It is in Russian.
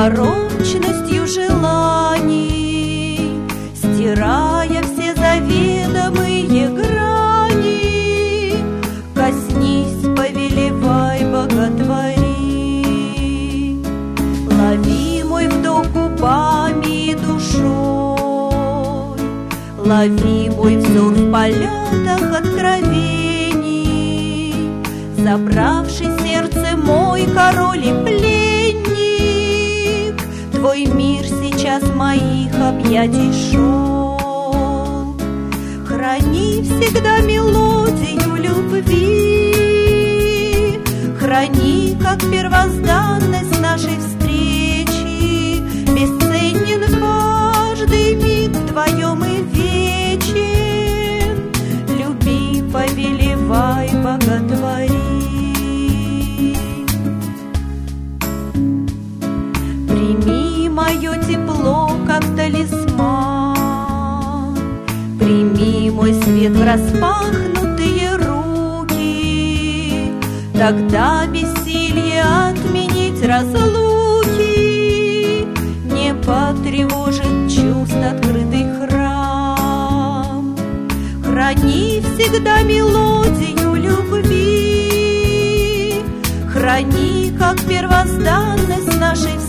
непорочностью желаний, стирая все заведомые грани. Коснись, повелевай, боготвори, лови мой вдох губами и душой, лови мой взор в полетах откровений, забравший сердце мой король и пленник. Твой мир сейчас в моих объятий шел. Храни всегда мелодию любви, храни, как первозданность нашей встречи. Бесценен каждый миг вдвоем и вечен. Люби, повелевай, боготвори. Прими мое тепло, как талисман, прими мой свет в распахнутые руки. Тогда бессилье отменить разлуки не потревожит чувств открытый храм. Храни всегда мелодию любви, храни, как первозданность нашей встречи.